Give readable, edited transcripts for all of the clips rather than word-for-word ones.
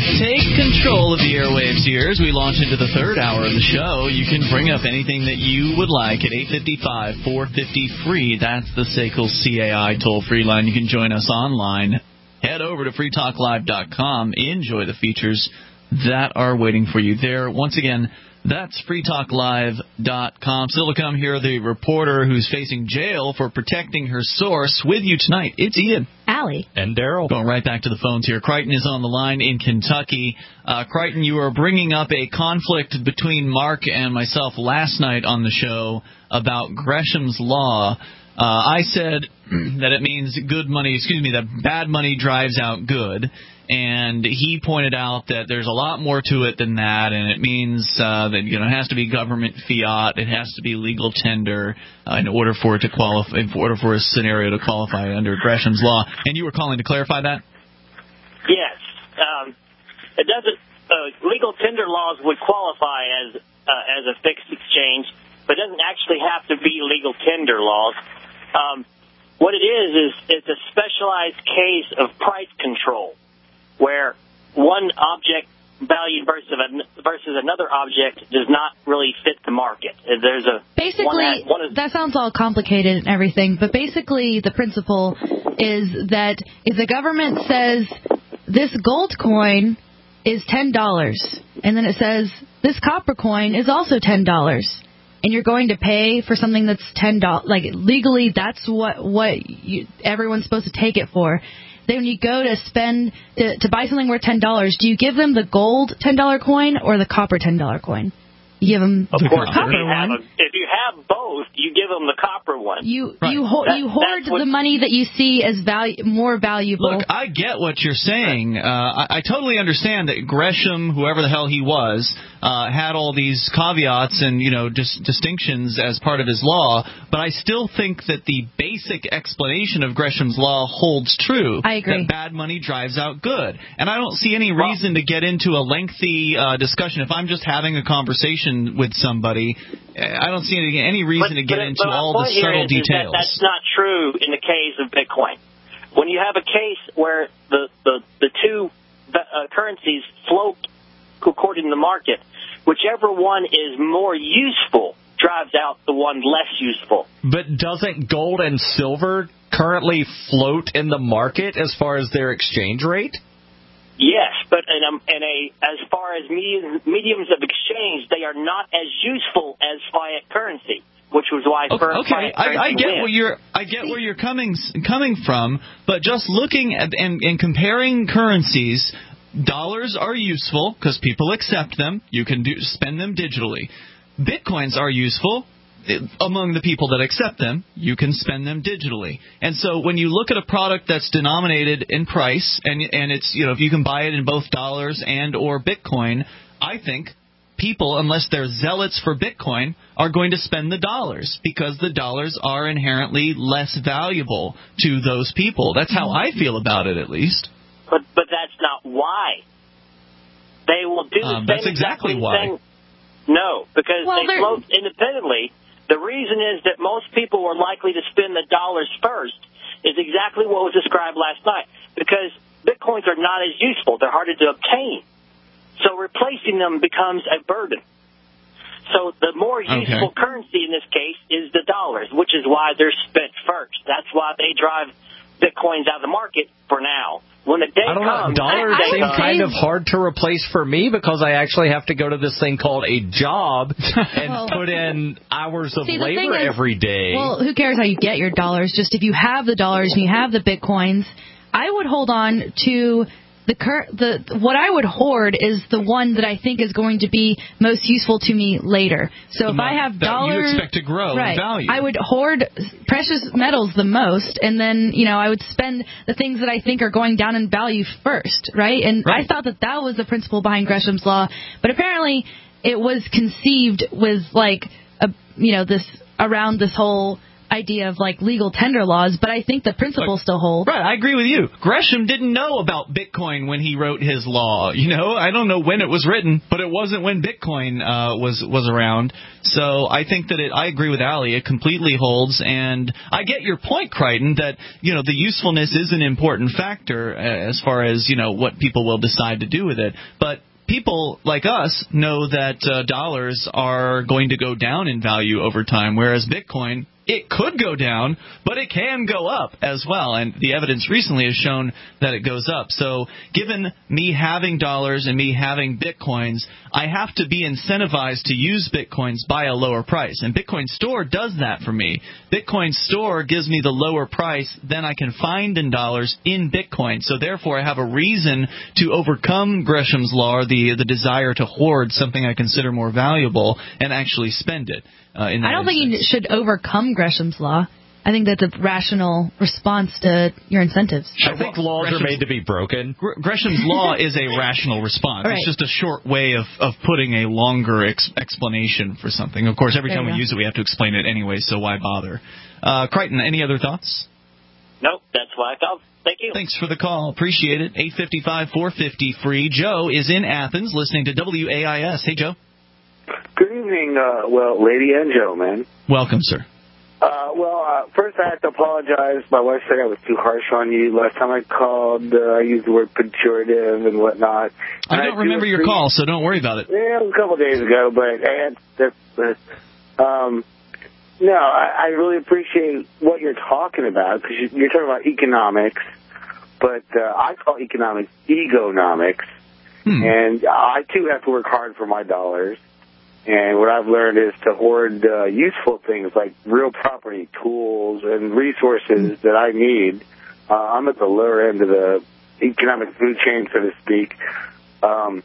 Take control of the airwaves here as we launch into the third hour of the show. You can bring up anything that you would like at 855-450-FREE. That's the SACL CAI toll-free line. You can join us online. Head over to freetalklive.com. Enjoy the features that are waiting for you there. Once again, that's freetalklive.com. Still to come here, the reporter who's facing jail for protecting her source. With you tonight, it's Ian, Allie, and Daryl. Going right back to the phones here. Crichton is on the line in Kentucky. Crichton, you were bringing up a conflict between Mark and myself last night on the show about Gresham's Law. I said that it means that bad money drives out good. And he pointed out that there's a lot more to it than that, and it means that it has to be government fiat, it has to be legal tender in order for it to qualify, in order for a scenario to qualify under Gresham's Law. And you were calling to clarify that? Yes, it doesn't. Legal tender laws would qualify as a fixed exchange, but it doesn't actually have to be legal tender laws. What it is it's a specialized case of price control, where one object valued versus another object does not really fit the market. There's a basically that sounds all complicated and everything, but basically the principle is that if the government says this gold coin is $10, and then it says this copper coin is also $10, and you're going to pay for something that's $10, like legally that's what everyone's supposed to take it for. Then when you go to spend to buy something worth $10, do you give them the gold $10 coin or the copper $10 coin? You give them the copper one. If you have both, you give them the copper one. You hoard the money that you see as more valuable. Look, I get what you're saying. I totally understand that Gresham, whoever the hell he was, had all these caveats and distinctions as part of his law. But I still think that the basic explanation of Gresham's Law holds true. I agree. That bad money drives out good, and I don't see any reason to get into a lengthy discussion. If I'm just having a conversation with somebody, I don't see any reason to get into all the subtle details. That's not true in the case of Bitcoin. When you have a case where the two currencies float according to the market, whichever one is more useful drives out the one less useful. But doesn't gold and silver currently float in the market as far as their exchange rate? Yes, but as far as mediums of exchange, they are not as useful as fiat currency, which was why fiat currency I get where you're coming from, but just looking at and comparing currencies, dollars are useful because people accept them. You can spend them digitally. Bitcoins are useful. Among the people that accept them, you can spend them digitally. And so when you look at a product that's denominated in price, and it's, if you can buy it in both dollars and or Bitcoin, I think people, unless they're zealots for Bitcoin, are going to spend the dollars because the dollars are inherently less valuable to those people. That's how I feel about it, at least. But that's not why. They will do the same. That's exactly why. No, because they float independently. The reason is that most people were likely to spend the dollars first is exactly what was described last night, because Bitcoins are not as useful. They're harder to obtain. So replacing them becomes a burden. So the more useful currency in this case is the dollars, which is why they're spent first. That's why they drive Bitcoins out of the market for now. When the day comes, dollars seem kind of hard to replace for me because I actually have to go to this thing called a job and put in hours of labor every day. Well, who cares how you get your dollars? Just if you have the dollars and you have the Bitcoins, I would hold on to what I would hoard is the one that I think is going to be most useful to me later. So if I have dollars, you expect to grow in value. I would hoard precious metals the most, and then I would spend the things that I think are going down in value first, right? And I thought that was the principle behind Gresham's Law, but apparently it was conceived with this around this whole idea of like legal tender laws, but I think the principle still holds. Right, I agree with you. Gresham didn't know about Bitcoin when he wrote his law. You know, I don't know when it was written, but it wasn't when Bitcoin was around. So I think that I agree with Allie. It completely holds, and I get your point, Crichton, that the usefulness is an important factor as far as what people will decide to do with it, but people like us know that dollars are going to go down in value over time, whereas Bitcoin, it could go down, but it can go up as well. And the evidence recently has shown that it goes up. So given me having dollars and me having Bitcoins, I have to be incentivized to use Bitcoins by a lower price. And Bitcoin Store does that for me. Bitcoin Store gives me the lower price than I can find in dollars in Bitcoin. So therefore, I have a reason to overcome Gresham's law, or the desire to hoard something I consider more valuable, and actually spend it. I don't think you should overcome Gresham's law. I think that's a rational response to your incentives. I think laws are made to be broken. Gresham's law is a rational response. Right. It's just a short way of putting a longer explanation for something. Of course, every time we use it, we have to explain it anyway, so why bother? Crichton, any other thoughts? Nope, that's why I called. Thank you. Thanks for the call. Appreciate it. 855-450-FREE. Joe is in Athens listening to WAIS. Hey, Joe. Good evening, lady and gentlemen. Welcome, sir. First I have to apologize. My wife said I was too harsh on you. Last time I called, I used the word pejorative and whatnot. I don't remember your call, so don't worry about it. Yeah, it was a couple of days ago, I really appreciate what you're talking about, because you're talking about economics, but I call economics egonomics, and I, too, have to work hard for my dollars. And what I've learned is to hoard useful things like real property, tools, and resources that I need. I'm at the lower end of the economic food chain, so to speak. And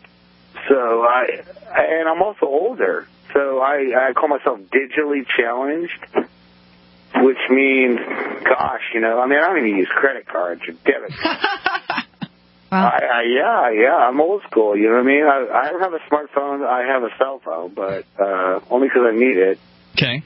I'm also older, so I call myself digitally challenged, which means, gosh, I don't even use credit cards or debit cards. Wow. I'm old school, you know what I mean? I don't have a smartphone, I have a cell phone, but only because I need it. Okay.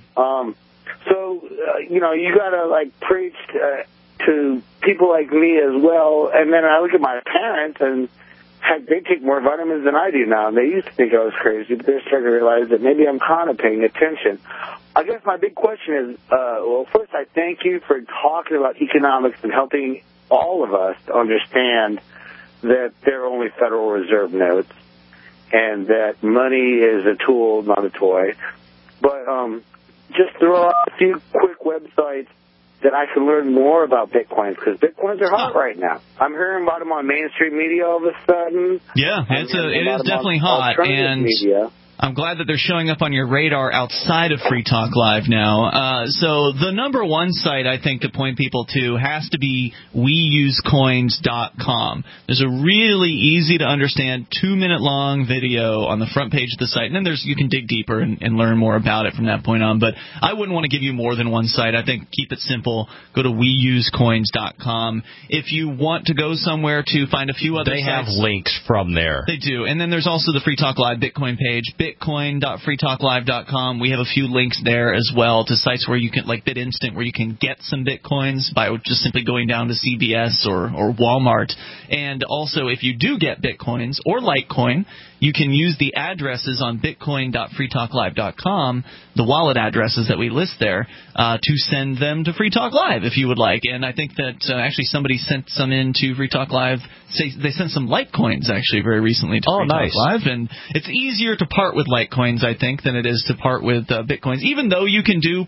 You gotta, preach to people like me as well, and then I look at my parents, and heck, they take more vitamins than I do now, and they used to think I was crazy, but they're starting to realize that maybe I'm kind of paying attention. I guess my big question is, first I thank you for talking about economics and helping all of us to understand that they're only Federal Reserve notes and that money is a tool, not a toy. But just throw out a few quick websites that I can learn more about Bitcoins, because Bitcoins are hot right now. I'm hearing about them on mainstream media all of a sudden. Yeah, it is definitely hot, and media. I'm glad that they're showing up on your radar outside of Free Talk Live now. So the number one site, I think, to point people to has to be WeUseCoins.com. There's a really easy-to-understand 2-minute-long video on the front page of the site, and then you can dig deeper and learn more about it from that point on. But I wouldn't want to give you more than one site. I think keep it simple. Go to WeUseCoins.com. If you want to go somewhere to find a few other sites. They have links from there. They do. And then there's also the Free Talk Live Bitcoin page, bitcoin.freetalklive.com. We have a few links there as well to sites where you can, like BitInstant, where you can get some Bitcoins by just simply going down to CVS or Walmart. And also, if you do get Bitcoins or Litecoin, you can use the addresses on bitcoin.freetalklive.com, the wallet addresses that we list there, to send them to Free Talk Live if you would like. And I think that actually somebody sent some in to Free Talk Live. They sent some Litecoins actually very recently to Free Talk Live. And it's easier to part with Litecoins, I think, than it is to part with Bitcoins. Even though you can do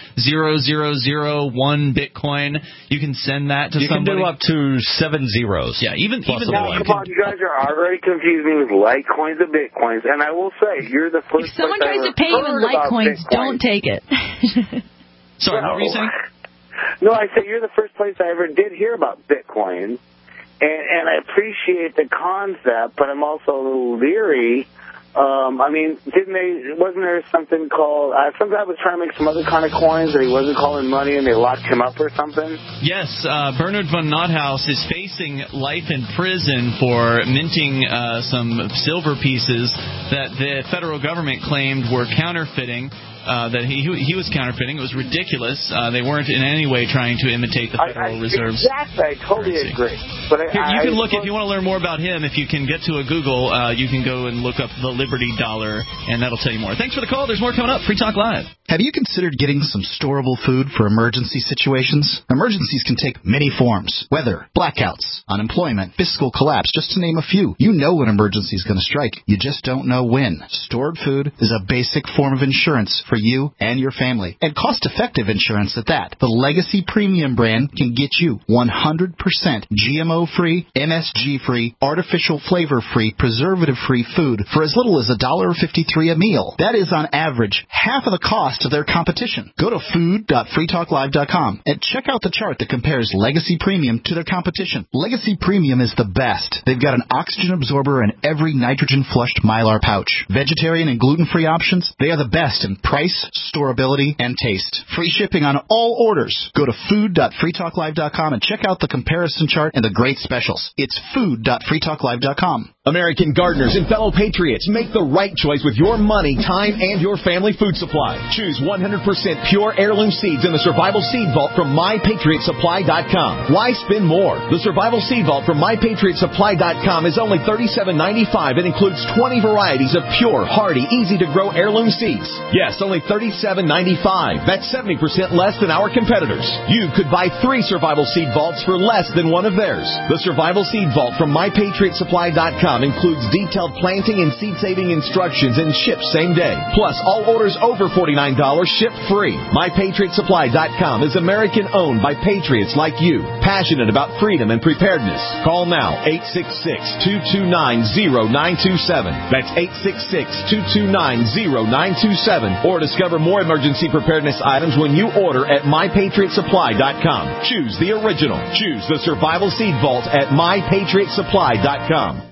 0.0001 Bitcoin, you can send that to somebody. You can do up to 7 zeros. Yeah, even now, come on, you guys are already confusing me with Litecoins and Bitcoins, and I will say, you're the first. If someone tries to pay you in Litecoins, don't take it. Sorry, what were you saying? No, I said you're the first place I ever did hear about Bitcoin, and I appreciate the concept, but I'm also a little leery. Wasn't there something called, some guy was trying to make some other kind of coins that he wasn't calling money and they locked him up or something? Yes, Bernard von Nothaus is facing facing life in prison for minting some silver pieces that the federal government claimed were counterfeiting. That he was counterfeiting. It was ridiculous. They weren't in any way trying to imitate the Federal Reserve's Exactly, I totally currency. agree. But you can look, if you want to learn more about him, if you can get to a Google, you can go and look up the Liberty Dollar, and that'll tell you more. Thanks for the call. There's more coming up. Free Talk Live. Have you considered getting some storable food for emergency situations? Emergencies can take many forms. Weather, blackouts, unemployment, fiscal collapse, just to name a few. You know when an emergency is going to strike. You just don't know when. Stored food is a basic form of insurance for you and your family, and cost-effective insurance at that. The Legacy Premium brand can get you 100% GMO-free, MSG-free, artificial flavor-free, preservative-free food for as little as $1.53 a meal. That is, on average, half of the cost of their competition. Go to food.freetalklive.com and check out the chart that compares Legacy Premium to their competition. Legacy Premium is the best. They've got an oxygen absorber in every nitrogen-flushed Mylar pouch. Vegetarian and gluten-free options, they are the best in price, storability, and taste. Free shipping on all orders. Go to food.freetalklive.com and check out the comparison chart and the great specials. It's food.freetalklive.com. American gardeners and fellow patriots, make the right choice with your money, time, and your family food supply. Choose 100% pure heirloom seeds in the Survival Seed Vault from MyPatriotSupply.com. Why spend more? The Survival Seed Vault from MyPatriotSupply.com is only $37.95 and includes 20 varieties of pure, hardy, easy-to-grow heirloom seeds. Yes, only $37.95. That's 70% less than our competitors. You could buy 3 Survival Seed Vaults for less than one of theirs. The Survival Seed Vault from MyPatriotSupply.com includes detailed planting and seed-saving instructions and ships same day. Plus, all orders over $49 ship free. MyPatriotSupply.com is American-owned by patriots like you, passionate about freedom and preparedness. Call now, 866-229-0927. That's 866-229-0927. Or discover more emergency preparedness items when you order at MyPatriotSupply.com. Choose the original. Choose the Survival Seed Vault at MyPatriotSupply.com.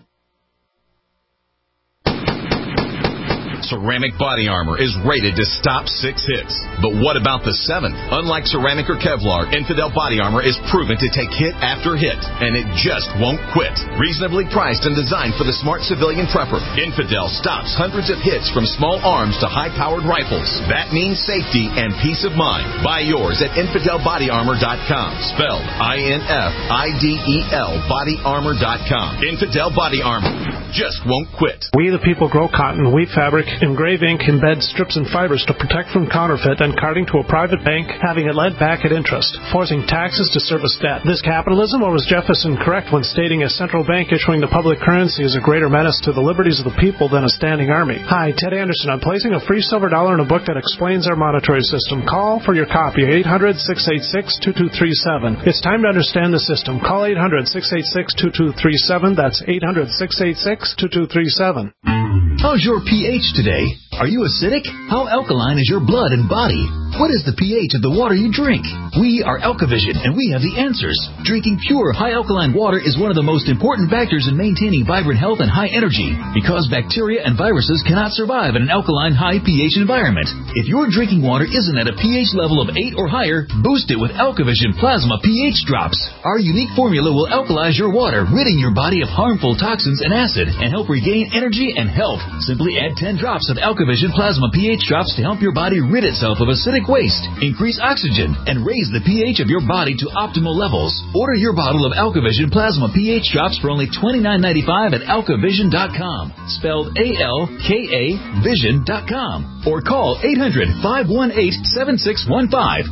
Ceramic Body Armor is rated to stop 6 hits. But what about the 7th? Unlike ceramic or Kevlar, Infidel Body Armor is proven to take hit after hit, and it just won't quit. Reasonably priced and designed for the smart civilian prepper, Infidel stops hundreds of hits from small arms to high-powered rifles. That means safety and peace of mind. Buy yours at InfidelBodyArmor.com. Spelled INFIDEL BodyArmor.com. Infidel Body Armor just won't quit. We the people grow cotton, weave fabric, engrave ink, embed strips and fibers to protect from counterfeit and carting to a private bank, having it lent back at interest, forcing taxes to service debt. This capitalism, or was Jefferson correct when stating a central bank issuing the public currency is a greater menace to the liberties of the people than a standing army? Hi, Ted Anderson. I'm placing a free silver dollar in a book that explains our monetary system. Call for your copy, 800-686-2237. It's time to understand the system. Call 800-686-2237. That's 800-686-2237. How's your pH today? Are you acidic? How alkaline is your blood and body? What is the pH of the water you drink? We are Alkavision, and we have the answers. Drinking pure, high-alkaline water is one of the most important factors in maintaining vibrant health and high energy, because bacteria and viruses cannot survive in an alkaline, high pH environment. If your drinking water isn't at a pH level of 8 or higher, boost it with Alkavision Plasma pH Drops. Our unique formula will alkalize your water, ridding your body of harmful toxins and acid, and help regain energy and health. Simply add 10 drops of Alkavision Plasma pH Drops to help your body rid itself of acidic waste, increase oxygen, and raise the pH of your body to optimal levels. Order your bottle of Alkavision Plasma pH Drops for only $29.95 at alkavision.com, spelled A-L-K-A Vision.com, or call 800-518-7615,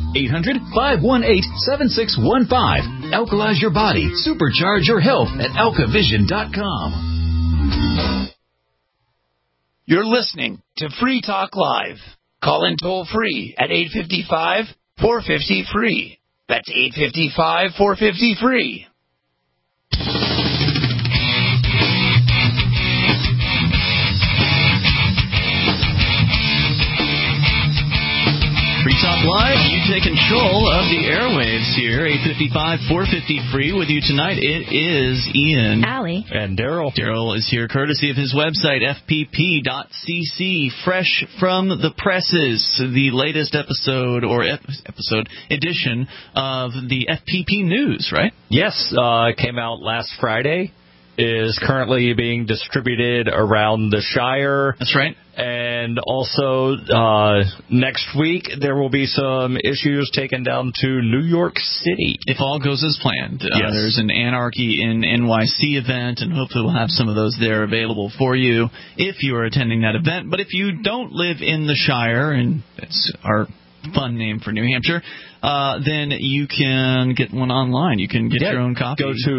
800-518-7615. Alkalize your body, supercharge your health at alkavision.com. You're listening to Free Talk Live. Call in toll free at 855-450-FREE. That's 855-450-FREE. Free Talk Live, take control of the airwaves here. 855-450 free with you tonight. It is Ian. Allie. And Daryl. Daryl is here courtesy of his website, fpp.cc. Fresh from the presses. The latest episode edition of the FPP News, right? Yes. Came out last Friday. Is currently being distributed around the Shire. That's right. And also, next week, there will be some issues taken down to New York City. If all goes as planned. Yes. There's an Anarchy in NYC event, and hopefully we'll have some of those there available for you if you are attending that event. But if you don't live in the Shire, and that's our fun name for New Hampshire, then you can get one online. You can get your own copy. Go to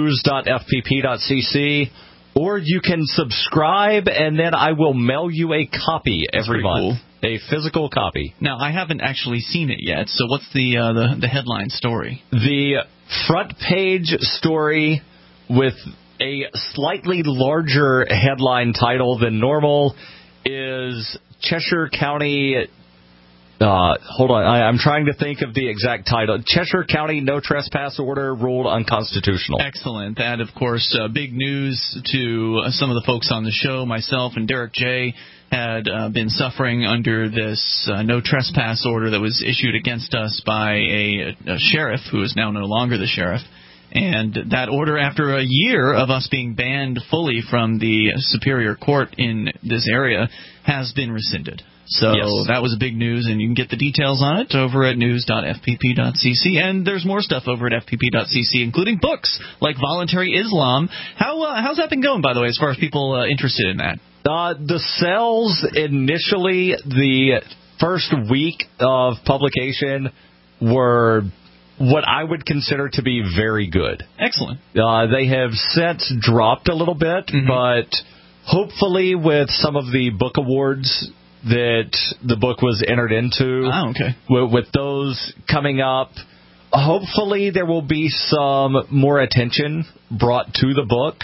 news.fpp.cc, or you can subscribe, and then I will mail you a copy every month. Cool. A physical copy. Now, I haven't actually seen it yet, so what's the headline story? The front page story with a slightly larger headline title than normal is Cheshire County... hold on, I'm trying to think of the exact title. Cheshire County No Trespass Order ruled unconstitutional. Excellent. That, of course, big news to some of the folks on the show. Myself and Derek J. had been suffering under this no trespass order that was issued against us by a sheriff who is now no longer the sheriff. And that order, after a year of us being banned fully from the Superior Court in this area, has been rescinded. So that was a big news, and you can get the details on it over at news.fpp.cc. And there's more stuff over at fpp.cc, including books like Voluntary Islam. How's that been going, by the way, as far as people interested in that? The sales initially, the first week of publication, were what I would consider to be very good. Excellent. They have since dropped a little bit, but hopefully with some of the book awards that the book was entered into, with those coming up, hopefully there will be some more attention brought to the book.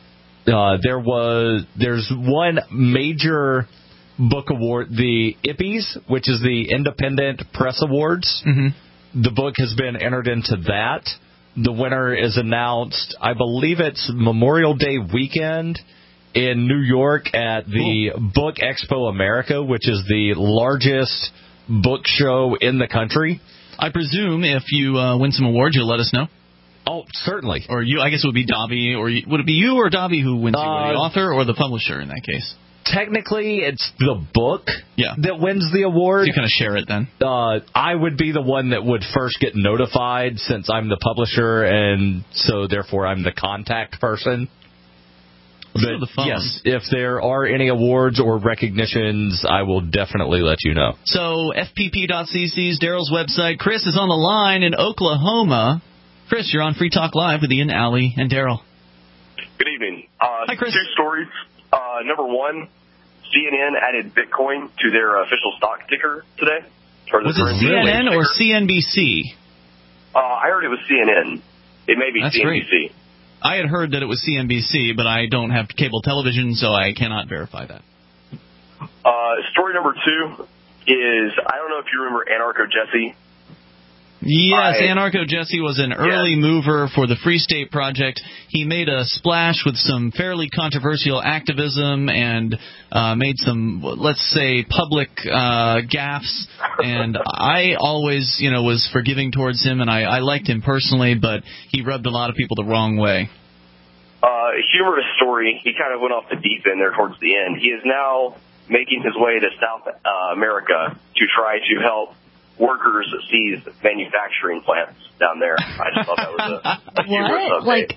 There's one major book award, the IPPES, which is the Independent Press Awards. The book has been entered into that. The winner is announced, I believe it's Memorial Day weekend in New York at the Book Expo America, which is the largest book show in the country. I presume if you win some awards, you'll let us know. Oh, certainly. Or you, I guess it would be Dobby, or would it be you or Dobby who wins the author or the publisher in that case? Technically, it's the book that wins the award. So you kind of share it then? I would be the one that would first get notified since I'm the publisher, and so therefore I'm the contact person. But yes, if there are any awards or recognitions, I will definitely let you know. So FPP.cc's Daryl's website. Chris is on the line in Oklahoma. Chris, you're on Free Talk Live with Ian, Allie, and Daryl. Good evening. Hi, Chris. 2 stories. Number one, CNN added Bitcoin to their official stock ticker today. Was it CNN or CNBC? I heard it was CNN. It may be That's CNBC. Great. I had heard that it was CNBC, but I don't have cable television, so I cannot verify that. Story number 2 is, I don't know if you remember Anarcho Jesse. Yes, Anarcho Jesse was an early mover for the Free State Project. He made a splash with some fairly controversial activism and made some, let's say, public gaffes. And I always, was forgiving towards him, and I liked him personally, but he rubbed a lot of people the wrong way. Humorous story. He kind of went off the deep end there towards the end. He is now making his way to South America to try to help workers seize manufacturing plants down there. I just thought that was a humorous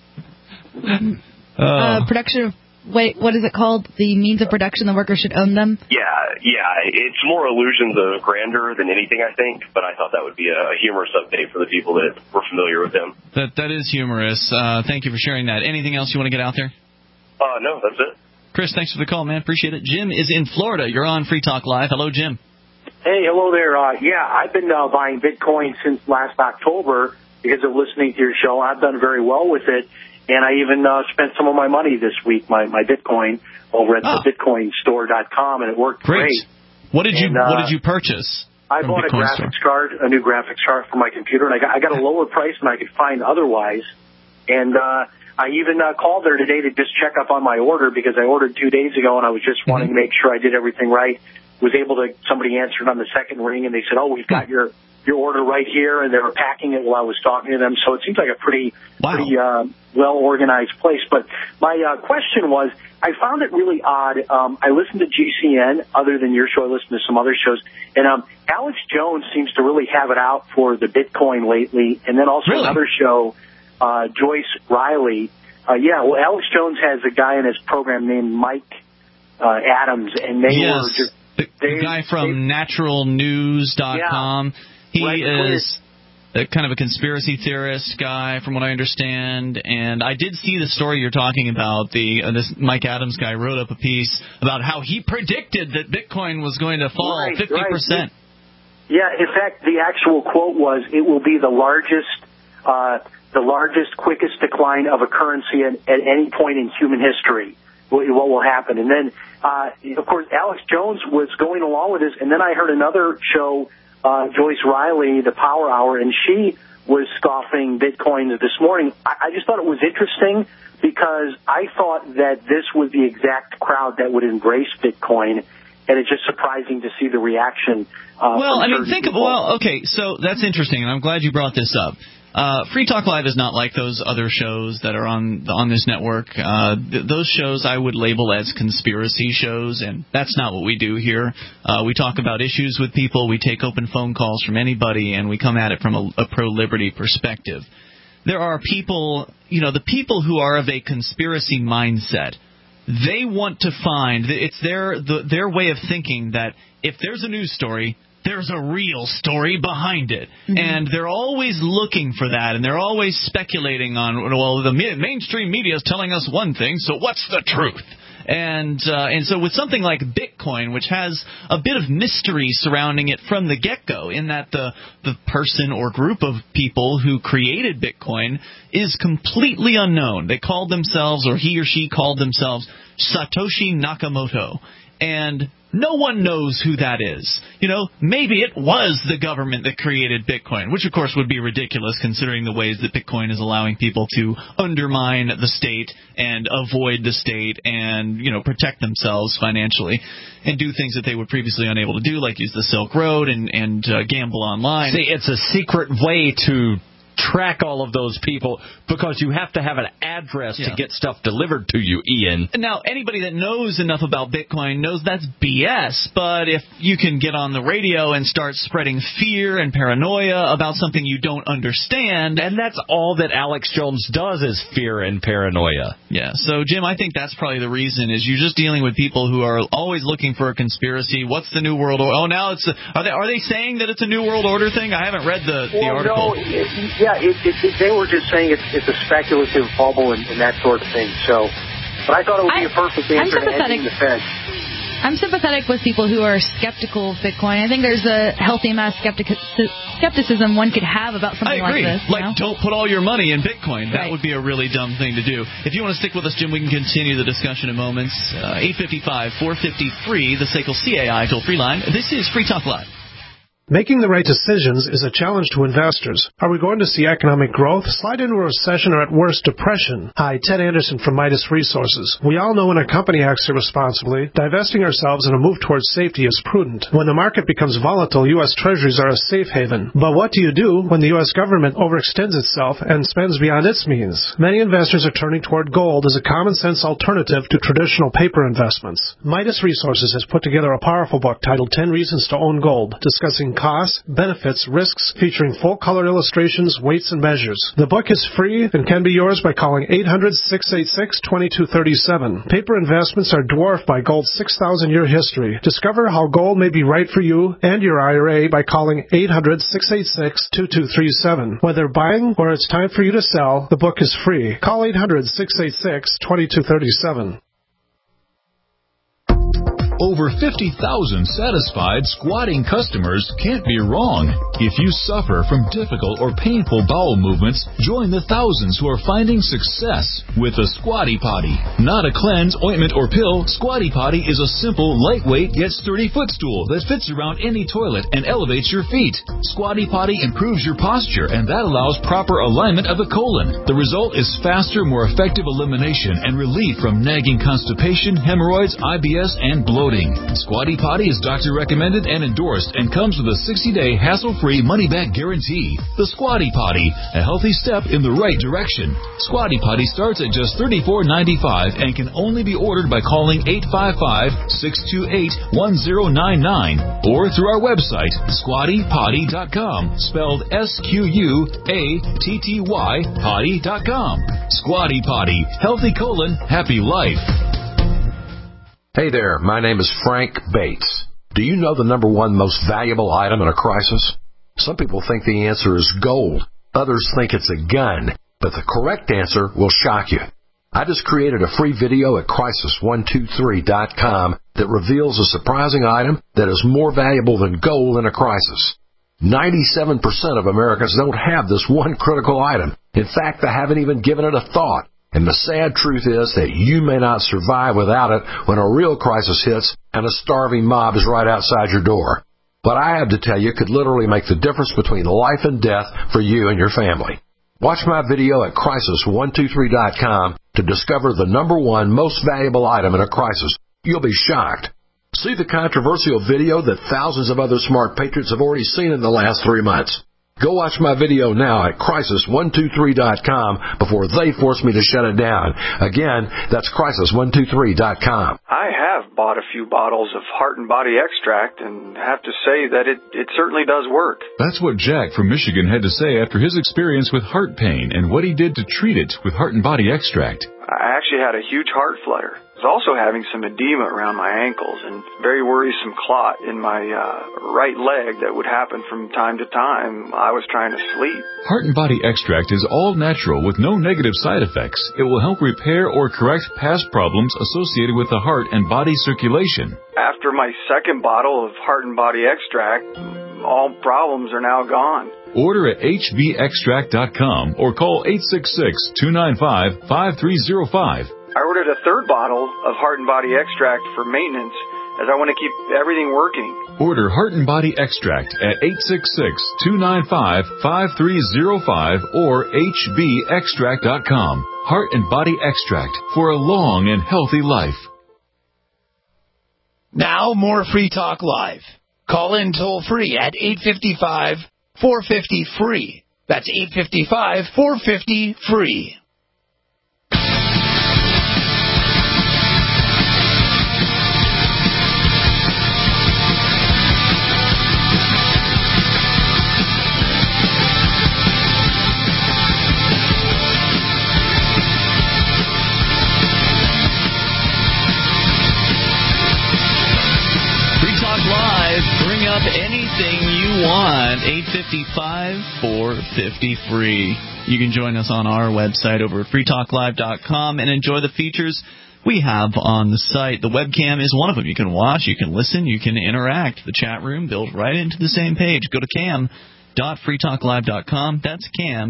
update. Production of, what is it called? The means of production, the workers should own them? Yeah. It's more illusions of grandeur than anything, I think, but I thought that would be a humorous update for the people that were familiar with him. That is humorous. Thank you for sharing that. Anything else you want to get out there? No, that's it. Chris, thanks for the call, man. Appreciate it. Jim is in Florida. You're on Free Talk Live. Hello, Jim. Hey, hello there. I've been buying Bitcoin since last October because of listening to your show. I've done very well with it, and I even spent some of my money this week, my Bitcoin, over at the BitcoinStore.com, and it worked great. What did you purchase? I bought a new graphics card for my computer, and I got a lower price than I could find otherwise. And I even called there today to just check up on my order because I ordered 2 days ago, and I was just wanting to make sure I did everything right. Somebody answered on the second ring, and they said, "Oh, we've got your order right here," and they were packing it while I was talking to them. So it seems like a pretty well-organized place. But my question was, I found it really odd. I listened to GCN, other than your show, I listened to some other shows, and Alex Jones seems to really have it out for the Bitcoin lately, and then also another show, Joyce Riley. Alex Jones has a guy in his program named Mike Adams, and they were just... The guy from naturalnews.com. He is kind of a conspiracy theorist guy, from what I understand. And I did see the story you're talking about. This Mike Adams guy wrote up a piece about how he predicted that Bitcoin was going to fall 50%. Right. Yeah, in fact, the actual quote was, "It will be the largest, quickest decline of a currency at any point in human history. What will happen?" And then, of course, Alex Jones was going along with this, and then I heard another show, Joyce Riley, the Power Hour, and she was scoffing Bitcoin this morning. I just thought it was interesting because I thought that this was the exact crowd that would embrace Bitcoin, and it's just surprising to see the reaction. Okay, so that's interesting, and I'm glad you brought this up. Free Talk Live is not like those other shows that are on this network. Those shows I would label as conspiracy shows, and that's not what we do here. We talk about issues with people, we take open phone calls from anybody, and we come at it from a pro-liberty perspective. There are people, the people who are of a conspiracy mindset, they want to find, it's their way of thinking that if there's a news story, there's a real story behind it. Mm-hmm. And they're always looking for that, and they're always speculating on, well, the mainstream media is telling us one thing, so what's the truth? And so with something like Bitcoin, which has a bit of mystery surrounding it from the get-go, in that the person or group of people who created Bitcoin is completely unknown. They called themselves, or he or she called themselves, Satoshi Nakamoto. And no one knows who that is. Maybe it was the government that created Bitcoin, which of course would be ridiculous considering the ways that Bitcoin is allowing people to undermine the state and avoid the state and, protect themselves financially and do things that they were previously unable to do, like use the Silk Road and gamble online. See, it's a secret way to track all of those people because you have to have an address to get stuff delivered to you, Ian. Now, anybody that knows enough about Bitcoin knows that's BS, but if you can get on the radio and start spreading fear and paranoia about something you don't understand... And that's all that Alex Jones does is fear and paranoia. Yeah, so Jim, I think that's probably the reason, is you're just dealing with people who are always looking for a conspiracy. What's the New World Order? Oh, now it's... Are they saying that it's a New World Order thing? I haven't read the article. No, they were just saying it's a speculative bubble and that sort of thing. So, but I thought it would be a perfect answer to ending the Fed. I'm sympathetic with people who are skeptical of Bitcoin. I think there's a healthy amount of skepticism one could have about something like this. I agree. Don't put all your money in Bitcoin. That would be a really dumb thing to do. If you want to stick with us, Jim, we can continue the discussion in moments. 855-453, the SACL CAI toll-free line. This is Free Talk Live. Making the right decisions is a challenge to investors. Are we going to see economic growth, slide into a recession, or at worst, depression? Hi, Ted Anderson from Midas Resources. We all know when a company acts irresponsibly, divesting ourselves in a move towards safety is prudent. When the market becomes volatile, U.S. Treasuries are a safe haven. But what do you do when the U.S. government overextends itself and spends beyond its means? Many investors are turning toward gold as a common-sense alternative to traditional paper investments. Midas Resources has put together a powerful book titled 10 Reasons to Own Gold, discussing costs, benefits, risks, featuring full-color illustrations, weights, and measures. The book is free and can be yours by calling 800-686-2237. Paper investments are dwarfed by gold's 6,000-year history. Discover how gold may be right for you and your IRA by calling 800-686-2237. Whether buying or it's time for you to sell, the book is free. Call 800-686-2237. Over 50,000 satisfied squatting customers can't be wrong. If you suffer from difficult or painful bowel movements, join the thousands who are finding success with the Squatty Potty. Not a cleanse, ointment, or pill, Squatty Potty is a simple, lightweight, yet sturdy footstool that fits around any toilet and elevates your feet. Squatty Potty improves your posture, and that allows proper alignment of the colon. The result is faster, more effective elimination and relief from nagging constipation, hemorrhoids, IBS, and bloating. Squatty Potty is doctor recommended and endorsed and comes with a 60-day hassle-free money-back guarantee. The Squatty Potty, a healthy step in the right direction. Squatty Potty starts at just $34.95 and can only be ordered by calling 855-628-1099 or through our website, squattypotty.com, spelled SQUATTY, potty.com. Squatty Potty, healthy colon, happy life. Hey there, my name is Frank Bates. Do you know the number one most valuable item in a crisis? Some people think the answer is gold. Others think it's a gun. But the correct answer will shock you. I just created a free video at crisis123.com that reveals a surprising item that is more valuable than gold in a crisis. 97% of Americans don't have this one critical item. In fact, they haven't even given it a thought. And the sad truth is that you may not survive without it when a real crisis hits and a starving mob is right outside your door. What I have to tell you could literally make the difference between life and death for you and your family. Watch my video at crisis123.com to discover the number one most valuable item in a crisis. You'll be shocked. See the controversial video that thousands of other smart patriots have already seen in the last 3 months. Go watch my video now at crisis123.com before they force me to shut it down. Again, that's crisis123.com. I have bought a few bottles of Heart and Body Extract and have to say that it certainly does work. That's what Jack from Michigan had to say after his experience with heart pain and what he did to treat it with Heart and Body Extract. I actually had a huge heart flutter. I was also having some edema around my ankles and very worrisome clot in my right leg that would happen from time to time. I was trying to sleep. Heart and Body Extract is all natural with no negative side effects. It will help repair or correct past problems associated with the heart and body circulation. After my second bottle of Heart and Body Extract, all problems are now gone. Order at hbextract.com or call 866-295-5305. I ordered a third bottle of Heart and Body Extract for maintenance as I want to keep everything working. Order Heart and Body Extract at 866-295-5305 or hbextract.com. Heart and Body Extract for a long and healthy life. Now more Free Talk Live. Call in toll free at 855-450-FREE. That's 855-450-FREE. Anything you want, 855-450-FREE. You can join us on our website over at freetalklive.com and enjoy the features we have on the site. The webcam is one of them. You can watch, you can listen, you can interact. The chat room built right into the same page. Go to cam.freetalklive.com. That's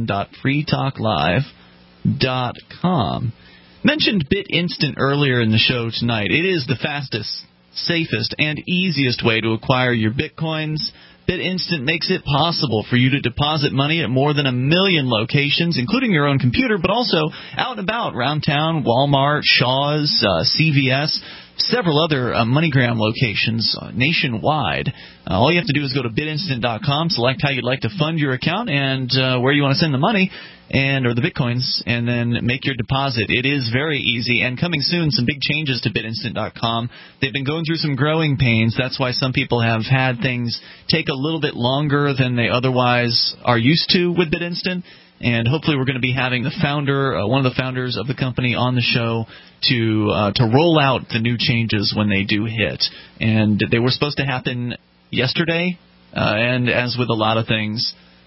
cam.freetalklive.com. Mentioned BitInstant earlier in the show tonight. It is the fastest, safest, and easiest way to acquire your Bitcoins. BitInstant makes it possible for you to deposit money at more than 1 million locations, including your own computer, but also out and about, around town, Walmart, Shaw's, CVS, several other MoneyGram locations nationwide. All you have to do is go to bitinstant.com, select how you'd like to fund your account and where you want to send the money, or the Bitcoins, and then make your deposit. It is very easy, and coming soon, some big changes to bitinstant.com. They've been going through some growing pains. That's why some people have had things take a little bit longer than they otherwise are used to with BitInstant. And hopefully we're going to be having the founder, one of the founders of the company, on the show to roll out the new changes when they do hit. And they were supposed to happen yesterday, and as with a lot of things,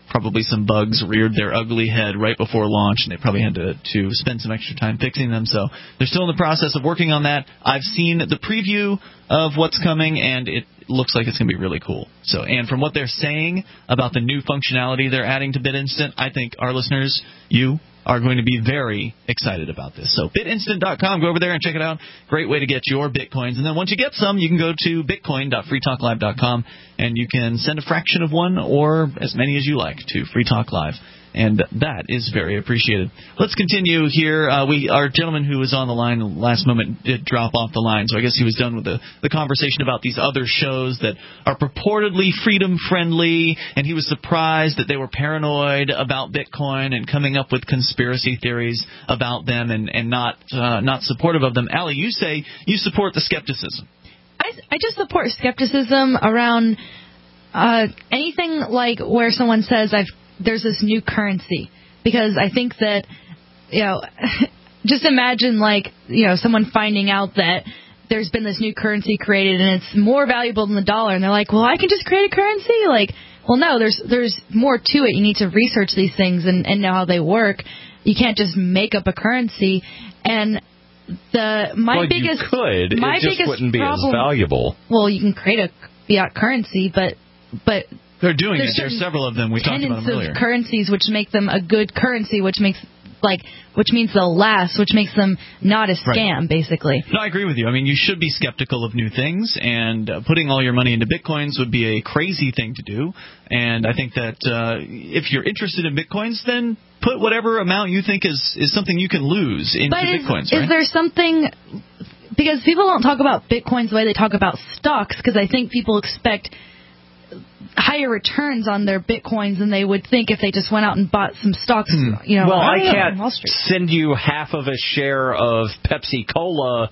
probably some bugs reared their ugly head right before launch, and they probably had to spend some extra time fixing them. So they're still in the process of working on that. I've seen the preview of what's coming, and it looks like it's going to be really cool. So, and from what they're saying about the new functionality they're adding to BitInstant, I think our listeners, you, are going to be very excited about this. So bitinstant.com, go over there and check it out. Great way to get your Bitcoins. And then once you get some, you can go to bitcoin.freetalklive.com, and you can send a fraction of one or as many as you like to Free Talk Live. And that is very appreciated. Let's continue here. Our gentleman who was on the line last moment did drop off the line, so I guess he was done with the conversation about these other shows that are purportedly freedom-friendly, and he was surprised that they were paranoid about Bitcoin and coming up with conspiracy theories about them and not supportive of them. Allie, you say you support the skepticism. I just support skepticism around anything like where someone says there's this new currency, because I think that, just imagine someone finding out that there's been this new currency created and it's more valuable than the dollar, and they're like, well, I can just create a currency? Well, no, there's more to it. You need to research these things and know how they work. You can't just make up a currency. And you could. It just wouldn't be as valuable. Well, you can create a fiat currency, but they're doing it. There's several of them. We talked about them earlier. Of currencies which make them a good currency, which means they'll last, which makes them not a scam, basically. No, I agree with you. I mean, you should be skeptical of new things, and putting all your money into Bitcoins would be a crazy thing to do. And I think that if you're interested in Bitcoins, then put whatever amount you think is something you can lose into Bitcoins, right? Is there something... Because people don't talk about Bitcoins the way they talk about stocks, because I think people expect higher returns on their Bitcoins than they would think if they just went out and bought some stocks. Well, I can't send you half of a share of Pepsi-Cola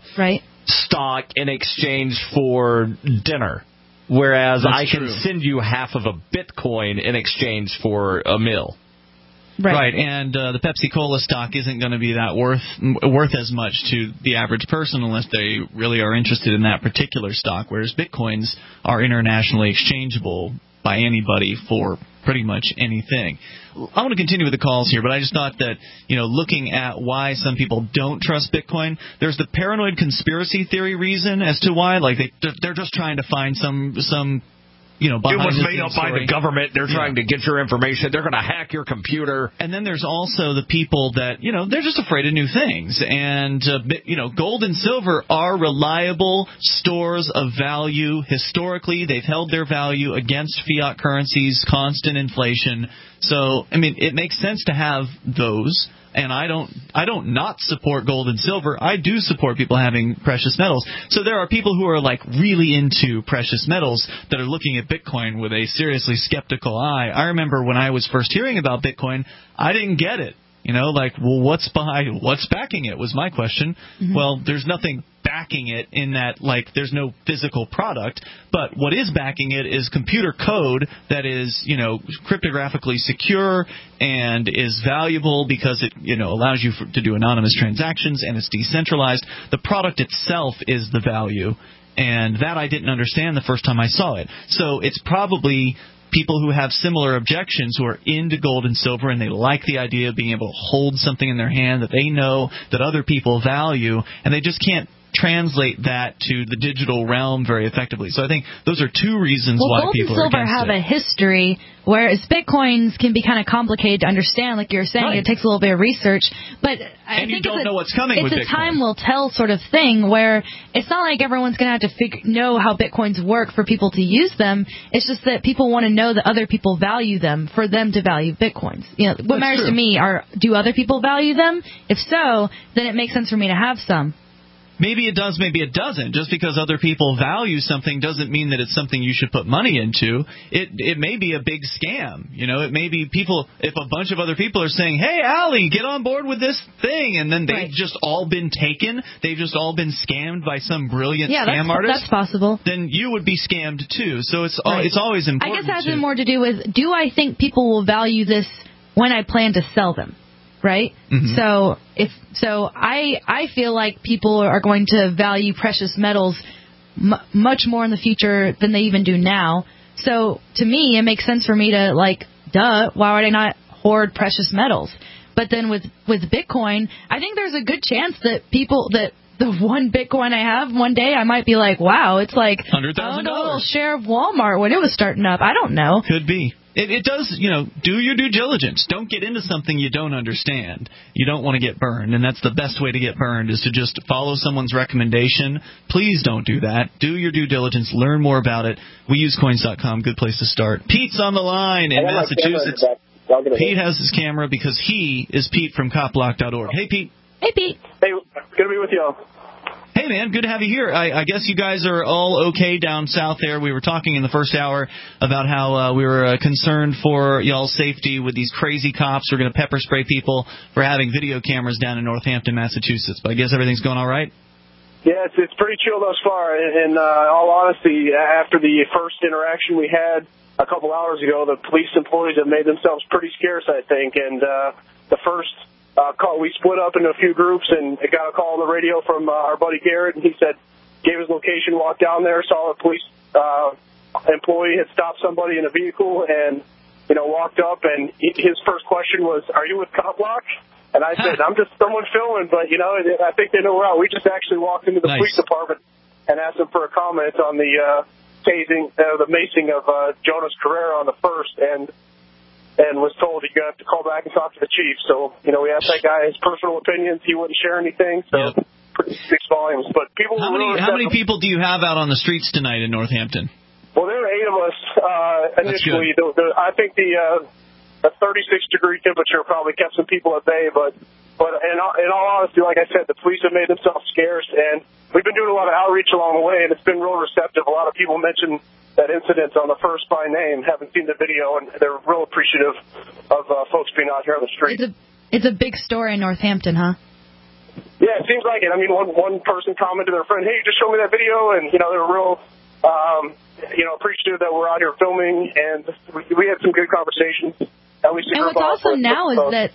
stock in exchange for dinner, whereas I can send you half of a Bitcoin in exchange for a meal. Right, and the Pepsi-Cola stock isn't going to be that worth as much to the average person unless they really are interested in that particular stock, whereas Bitcoins are internationally exchangeable by anybody for pretty much anything. I want to continue with the calls here, but I just thought that, looking at why some people don't trust Bitcoin, there's the paranoid conspiracy theory reason as to why, they're just trying to find some it was made up by the government. They're trying to get your information. They're going to hack your computer. And then there's also the people that, they're just afraid of new things. And, gold and silver are reliable stores of value. Historically, they've held their value against fiat currencies, constant inflation. So, it makes sense to have those. And I don't not support gold and silver. I do support people having precious metals. So there are people who are really into precious metals that are looking at Bitcoin with a seriously skeptical eye. I remember when I was first hearing about Bitcoin, I didn't get it. What's backing it was my question. Mm-hmm. Well, there's nothing backing it in that, there's no physical product, but what is backing it is computer code that is, cryptographically secure and is valuable because it, allows you to do anonymous transactions and it's decentralized. The product itself is the value, and that I didn't understand the first time I saw it. So it's probably people who have similar objections, who are into gold and silver, and they like the idea of being able to hold something in their hand that they know that other people value, and they just can't translate that to the digital realm very effectively. So I think those are two reasons why people are against it. Gold and silver have a history, whereas Bitcoins can be kind of complicated to understand. Like you're saying, it takes a little bit of research. But I think you don't know what's coming with Bitcoin. It's a time will tell sort of thing where it's not like everyone's going to have to know how Bitcoins work for people to use them. It's just that people want to know that other people value them for them to value Bitcoins. What matters to me do other people value them? If so, then it makes sense for me to have some. Maybe it does, maybe it doesn't. Just because other people value something doesn't mean that it's something you should put money into. It may be a big scam. It may be people, if a bunch of other people are saying, hey, Allie, get on board with this thing, and then they've just all been taken, they've just all been scammed by some brilliant scam artist. That's possible. Then you would be scammed too. So it's always important. I guess that has more to do with, do I think people will value this when I plan to sell them? Right? Mm-hmm. So I feel like people are going to value precious metals much more in the future than they even do now. So to me, it makes sense for me to duh, why would I not hoard precious metals? But then with Bitcoin, I think there's a good chance that the one Bitcoin I have, one day I might be like, wow, it's like $100,000. a little share of Walmart when it was starting up. I don't know. Could be. It does, do your due diligence. Don't get into something you don't understand. You don't want to get burned, and that's the best way to get burned is to just follow someone's recommendation. Please don't do that. Do your due diligence. Learn more about it. WeUseCoins.com, good place to start. Pete's on the line in Massachusetts. Pete has his camera because he is Pete from CopBlock.org. Hey, Pete. Hey, Pete. Hey, good to be with y'all. Hey, man, good to have you here. I guess you guys are all okay down south there. We were talking in the first hour about how we were concerned for y'all's safety with these crazy cops who are going to pepper spray people for having video cameras down in Northampton, Massachusetts. But I guess everything's going all right? Yeah, it's pretty chill thus far. In all honesty, after the first interaction we had a couple hours ago, the police employees have made themselves pretty scarce, I think. And the first call, we split up into a few groups, and I got a call on the radio from our buddy Garrett, and he said, gave his location, walked down there, saw a police employee had stopped somebody in a vehicle, and walked up, and his first question was, "Are you with CopBlock?" And I said, "I'm just someone filming, but I think they know we're out." We just actually walked into the police department and asked them for a comment on the the macing of Jonas Carrera on the first, and was told you have to call back and talk to the chief. So, we asked that guy his personal opinions. He wouldn't share anything, so pretty speaks volumes. But people how many people do you have out on the streets tonight in Northampton? Well, there are 8 of us initially. I think the 36-degree temperature probably kept some people at bay, but in all honesty, like I said, the police have made themselves scarce, and we've been doing a lot of outreach along the way, and it's been real receptive. A lot of people mention that incident on the first by name, haven't seen the video, and they're real appreciative of folks being out here on the street. It's a big story in Northampton, huh? Yeah, it seems like it. I mean, one person commented to their friend, "Hey, just show me that video," and, they were real appreciative that we're out here filming, and we had some good conversations. At least and what's awesome now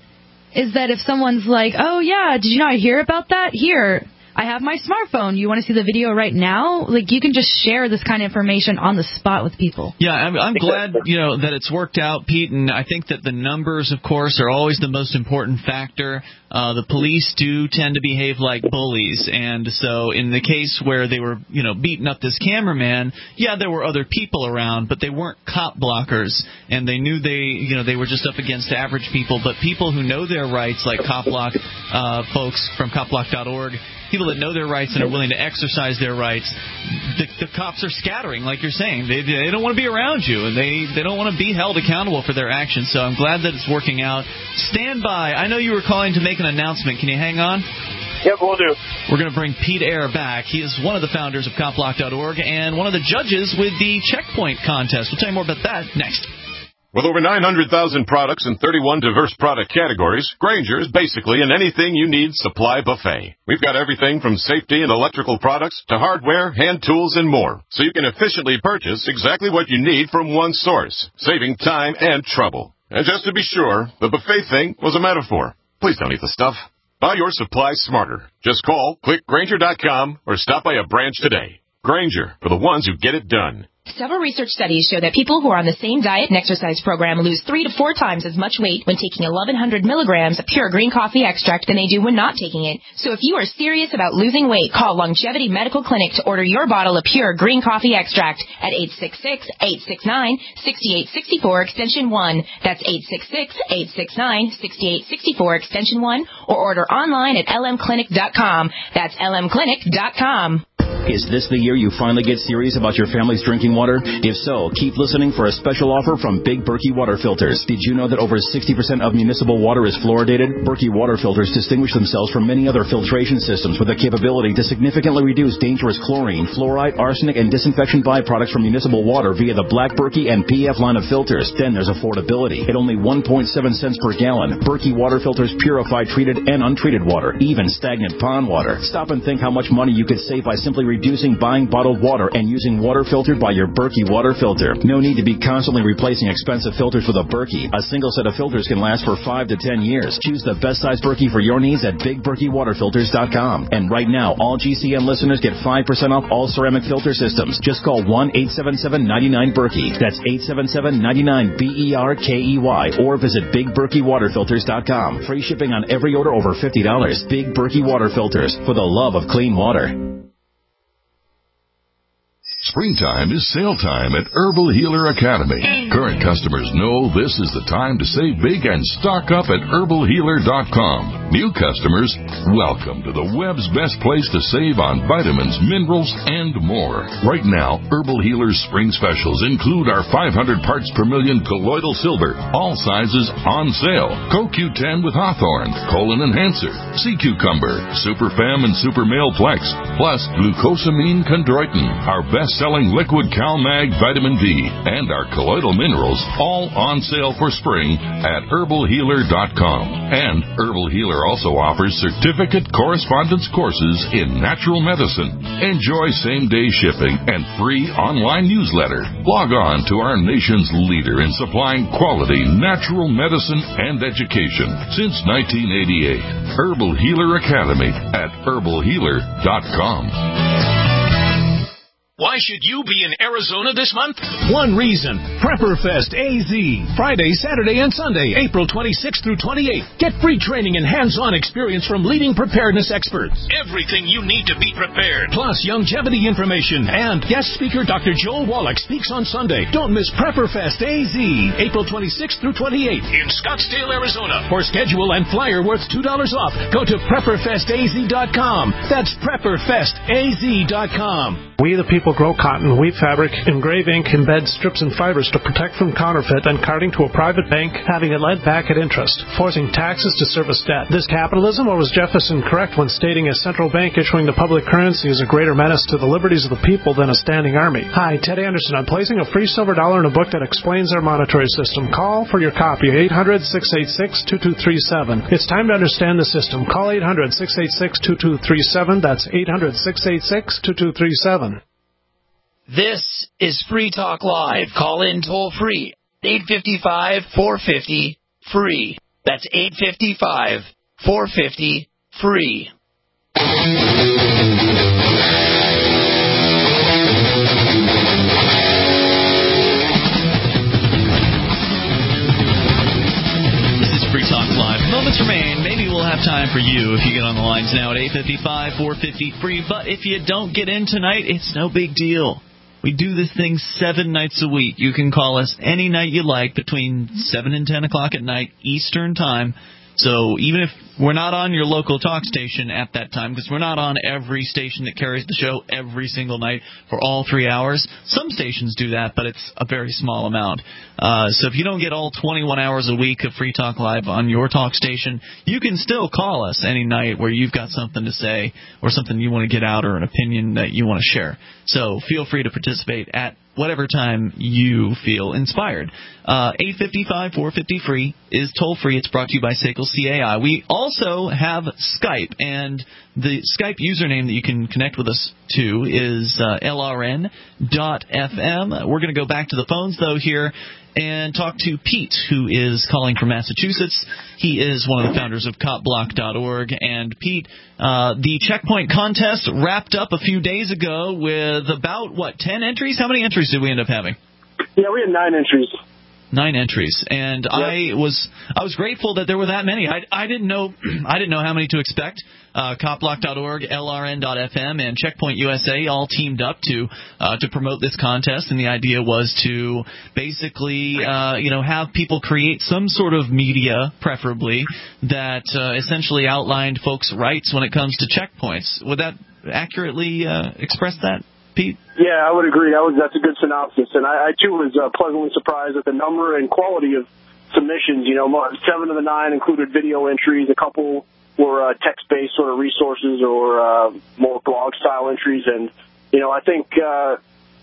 is that if someone's like, "Oh, yeah, did you not hear about that? Here, I have my smartphone. You want to see the video right now?" Like, you can just share this kind of information on the spot with people. Yeah, I'm glad, that it's worked out, Pete, and I think that the numbers, of course, are always the most important factor. The police do tend to behave like bullies, and so in the case where they were, beating up this cameraman, there were other people around, but they weren't cop blockers, and they knew they were just up against average people, but people who know their rights, like CopBlock folks from CopBlock.org, people that know their rights and are willing to exercise their rights, the cops are scattering, like you're saying. They don't want to be around you, and they don't want to be held accountable for their actions. So I'm glad that it's working out. Stand by. I know you were calling to make an announcement. Can you hang on? Yep, we'll do. We're going to bring Pete Eyre back. He is one of the founders of CopBlock.org and one of the judges with the Checkpoint contest. We'll tell you more about that next. With over 900,000 products in 31 diverse product categories, Grainger is basically an anything you need supply buffet. We've got everything from safety and electrical products to hardware, hand tools, and more, so you can efficiently purchase exactly what you need from one source, saving time and trouble. And just to be sure, the buffet thing was a metaphor. Please don't eat the stuff. Buy your supplies smarter. Just call, click Grainger.com, or stop by a branch today. Grainger, for the ones who get it done. Several research studies show that people who are on the same diet and exercise program lose 3 to 4 times as much weight when taking 1,100 milligrams of pure green coffee extract than they do when not taking it. So if you are serious about losing weight, call Longevity Medical Clinic to order your bottle of pure green coffee extract at 866-869-6864 extension 1. That's 866-869-6864 extension 1, or order online at lmclinic.com. That's lmclinic.com. Is this the year you finally get serious about your family's drinking water? If so, keep listening for a special offer from Big Berkey Water Filters. Did you know that over 60% of municipal water is fluoridated? Berkey Water Filters distinguish themselves from many other filtration systems with the capability to significantly reduce dangerous chlorine, fluoride, arsenic, and disinfection byproducts from municipal water via the Black Berkey and PF line of filters. Then there's affordability. At only 1.7 cents per gallon, Berkey Water Filters purify treated and untreated water, even stagnant pond water. Stop and think how much money you could save by simply reducing buying bottled water and using water filtered by your Berkey water filter. No need to be constantly replacing expensive filters with a Berkey. A single set of filters can last for 5 to 10 years. Choose the best size Berkey for your needs at BigBerkeyWaterFilters.com. And right now, all GCN listeners get 5% off all ceramic filter systems. Just call 1-877-99-BERKEY. That's 877-99-BERKEY. Or visit BigBerkeyWaterFilters.com. Free shipping on every order over $50. Big Berkey Water Filters, for the love of clean water. Springtime is sale time at Herbal Healer Academy. Current customers know this is the time to save big and stock up at herbalhealer.com. New customers, welcome to the web's best place to save on vitamins, minerals, and more. Right now, Herbal Healer's spring specials include our 500 parts per million colloidal silver, all sizes on sale. CoQ10 with Hawthorne, Colon Enhancer, Sea Cucumber, Super Fem and Super Male Plex, plus glucosamine chondroitin, our best-selling liquid CalMag vitamin D, and our colloidal minerals, all on sale for spring at herbalhealer.com. And Herbal Healer also offers certificate correspondence courses in natural medicine. Enjoy same-day shipping and free online newsletter. Log on to our nation's leader in supplying quality natural medicine and education since 1988. Herbal Healer Academy at herbalhealer.com. Why should you be in Arizona this month? One reason. PrepperFest AZ. Friday, Saturday, and Sunday, April 26th through 28th. Get free training and hands-on experience from leading preparedness experts. Everything you need to be prepared. Plus longevity information. And guest speaker Dr. Joel Wallach speaks on Sunday. Don't miss PrepperFest AZ. April 26th through 28th in Scottsdale, Arizona. For schedule and flyer worth $2 off, go to PrepperFestAZ.com. That's PrepperFestAZ.com. We the people grow cotton, weave fabric, engrave ink, embed strips and fibers to protect from counterfeit and carting to a private bank, having it led back at interest, forcing taxes to service debt. This capitalism, or was Jefferson correct when stating a central bank issuing the public currency is a greater menace to the liberties of the people than a standing army? Hi, Ted Anderson. I'm placing a free silver dollar in a book that explains our monetary system. Call for your copy, 800-686-2237. It's time to understand the system. Call 800-686-2237. That's 800-686-2237. This is Free Talk Live. Call in toll free. 855-450-FREE. That's 855-450-FREE. This is Free Talk Live. Moments remain. Maybe we'll have time for you if you get on the lines now at 855-450-FREE. But if you don't get in tonight, it's no big deal. We do this thing 7 nights a week. You can call us any night you like between 7 and 10 o'clock at night Eastern Time. So even if we're not on your local talk station at that time, because we're not on every station that carries the show every single night for all 3 hours. Some stations do that, but it's a very small amount. So if you don't get all 21 hours a week of Free Talk Live on your talk station, you can still call us any night where you've got something to say or something you want to get out or an opinion that you want to share. So feel free to participate at whatever time you feel inspired. 855-450-FREE is toll-free. It's brought to you by SACL CAI. We also have Skype, and the Skype username that you can connect with us to is LRN.FM. We're going to go back to the phones, though, here and talk to Pete, who is calling from Massachusetts. He is one of the founders of copblock.org. And, Pete, the checkpoint contest wrapped up a few days ago with about, 10 entries? How many entries did we end up having? Yeah, we had 9 entries. 9 entries, and yep. I was grateful that there were that many. I didn't know how many to expect. Copblock.org, LRN.FM, and Checkpoint USA all teamed up to promote this contest, and the idea was to basically have people create some sort of media, preferably that essentially outlined folks' rights when it comes to checkpoints. Would that accurately express that, Pete? Yeah, I would agree. That's a good synopsis. And I too, was pleasantly surprised at the number and quality of submissions. 7 of the 9 included video entries. A couple were text-based sort of resources or more blog-style entries. And, I think the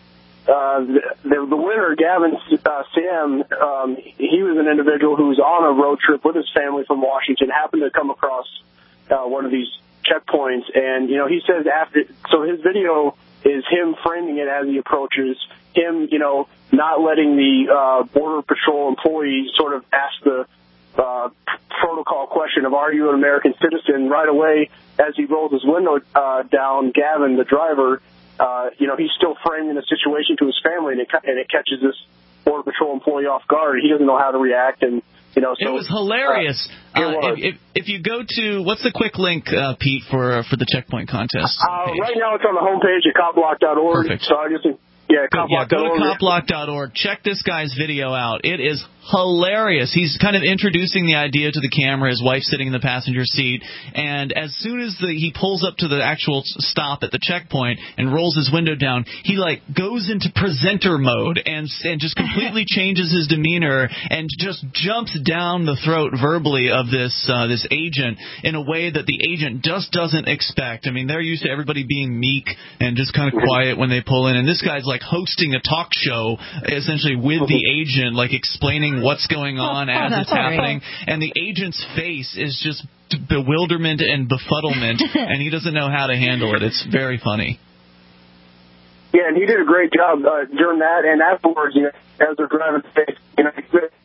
winner, Gavin Sam, he was an individual who was on a road trip with his family from Washington, happened to come across one of these checkpoints. And, you know, he says so his video is him framing it as he approaches, him, you know, not letting the Border Patrol employee sort of ask the protocol question of, are you an American citizen? Right away, as he rolls his window down, Gavin, the driver, you know, he's still framing the situation to his family, and it catches this Border Patrol employee off guard. He doesn't know how to react, and you know, so it was hilarious. If you go to, what's the quick link, Pete, for the checkpoint contest? Right now, it's on the homepage at copblock.org. Perfect. So I just copblock.org. Go to copblock.org. Check this guy's video out. It is hilarious. He's kind of introducing the idea to the camera. His wife's sitting in the passenger seat, and as soon as he pulls up to the actual stop at the checkpoint and rolls his window down, he like goes into presenter mode and just completely changes his demeanor and just jumps down the throat verbally of this agent in a way that the agent just doesn't expect. I mean, they're used to everybody being meek and just kind of quiet when they pull in, and this guy's like hosting a talk show essentially with the agent, like explaining what's going on as it's happening, and the agent's face is just bewilderment and befuddlement, and he doesn't know how to handle it. It's very funny. Yeah, and he did a great job during that, and afterwards, you know, as they're driving the face, you know,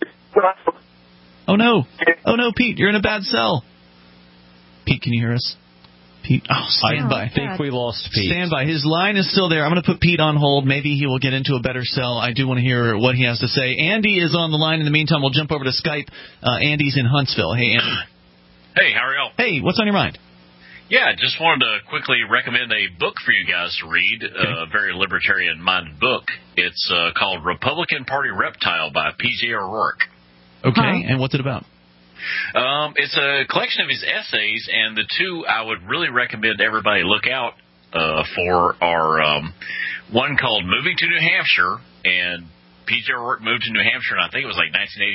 oh no, Pete, you're in a bad cell. Pete, can you hear us? Pete, stand by. I think we lost Pete. Stand by. His line is still there. I'm going to put Pete on hold. Maybe he will get into a better cell. I do want to hear what he has to say. Andy is on the line. In the meantime, we'll jump over to Skype. Andy's in Huntsville. Hey, Andy. Hey, how are y'all? Hey, what's on your mind? Yeah, just wanted to quickly recommend a book for you guys to read, a very libertarian-minded book. It's called Republican Party Reptile by P.J. O'Rourke. Okay, and what's it about? It's a collection of his essays, and the two I would really recommend everybody look out for are one called Moving to New Hampshire, and P.J. O'Rourke moved to New Hampshire in, I think it was like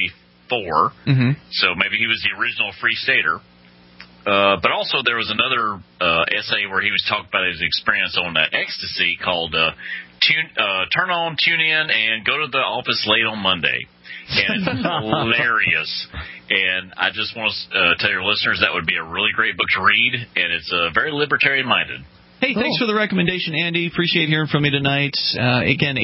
1984, so maybe he was the original Free Stater. But also there was another essay where he was talking about his experience on ecstasy called Turn On, Tune In, and Go to the Office Late on Monday. And it's hilarious. And I just want to tell your listeners that would be a really great book to read, and it's very libertarian-minded. Hey, thanks for the recommendation, Andy. Appreciate hearing from you tonight. Again,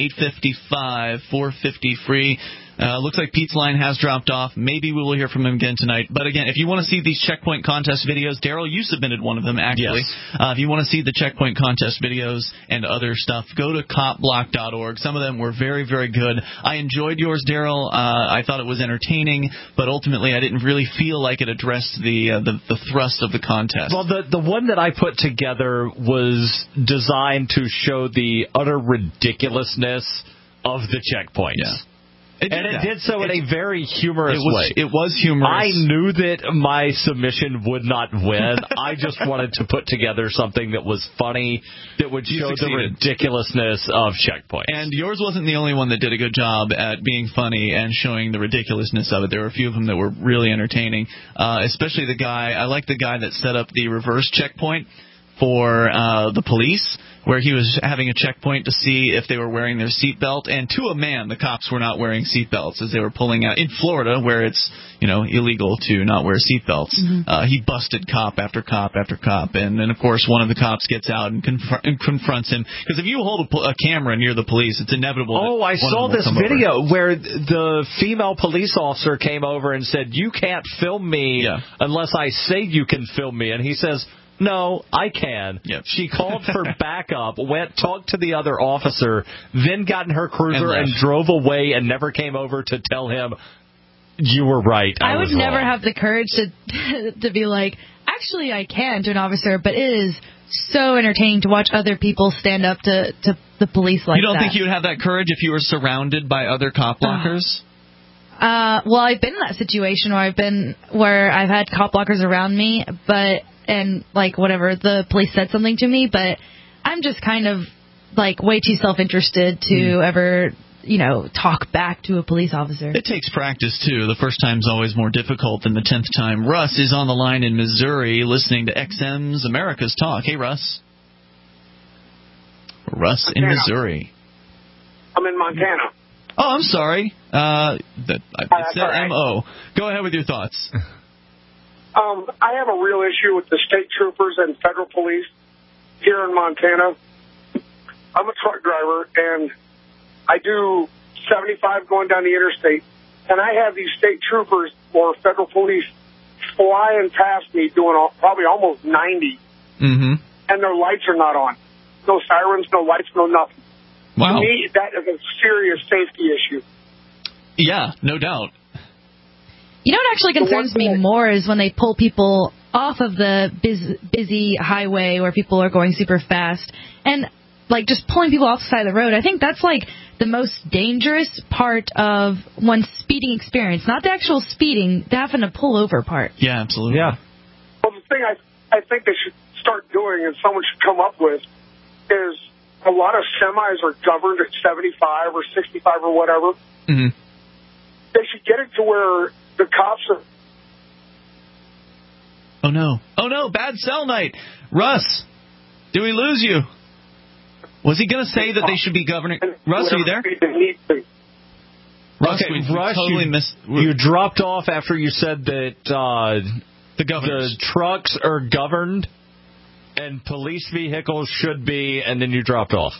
855, 450 free. Looks like Pete's line has dropped off. Maybe we will hear from him again tonight. But again, if you want to see these checkpoint contest videos, Daryl, you submitted one of them, actually. Yes. If you want to see the checkpoint contest videos and other stuff, go to copblock.org. Some of them were very, very good. I enjoyed yours, Daryl. I thought it was entertaining, but ultimately I didn't really feel like it addressed the thrust of the contest. Well, the one that I put together was designed to show the utter ridiculousness of the checkpoints. Yeah. It did so in a very humorous way. It was humorous. I knew that my submission would not win. I just wanted to put together something that was funny, that would show the ridiculousness of checkpoints. And yours wasn't the only one that did a good job at being funny and showing the ridiculousness of it. There were a few of them that were really entertaining, especially the guy. I like the guy that set up the reverse checkpoint for the police, where he was having a checkpoint to see if they were wearing their seatbelt, and to a man, the cops were not wearing seatbelts as they were pulling out. In Florida, where it's, you know, illegal to not wear seatbelts, he busted cop after cop after cop, and then, of course, one of the cops gets out and confronts him, because if you hold a camera near the police, it's inevitable that I saw this video where the female police officer came over and said, "You can't film me unless I say you can film me," and he says, "No, I can." Yep. She called for backup, went, talked to the other officer, then got in her cruiser and drove away and never came over to tell him, "You were right. I would was never wrong." have the courage to be like, actually, I can to an officer, but it is so entertaining to watch other people stand up to the police like that. You don't think you would have that courage if you were surrounded by other cop blockers? Well, I've been in that situation where I've had cop blockers around me, and like whatever, the police said something to me, but I'm just kind of like way too self-interested to ever, you know, talk back to a police officer. It takes practice too. The first time's always more difficult than the 10th time. Russ is on the line in Missouri listening to XM's America's Talk. Hey, Russ. Russ in Missouri. I'm in Montana. Oh, I'm sorry. It said M.O. Go ahead with your thoughts. I have a real issue with the state troopers and federal police here in Montana. I'm a truck driver, and I do 75 going down the interstate, and I have these state troopers or federal police flying past me doing probably almost 90, and their lights are not on. No sirens, no lights, no nothing. Wow. To me, that is a serious safety issue. Yeah, no doubt. You know what actually concerns me more is when they pull people off of the busy highway where people are going super fast and, like, just pulling people off the side of the road. I think that's, like, the most dangerous part of one's speeding experience. Not the actual speeding, the having to pull over part. Yeah, absolutely. Yeah. Well, the thing I think they should start doing and someone should come up with is a lot of semis are governed at 75 or 65 or whatever. Mm-hmm. They should get it to where the cops are... Oh, no, bad cell night. Russ, did we lose you? Was he going to say that they should be governing... Russ, are you there? Russ, Okay, we Russ, totally missed... You dropped off after you said that the trucks are governed and police vehicles should be, and then you dropped off.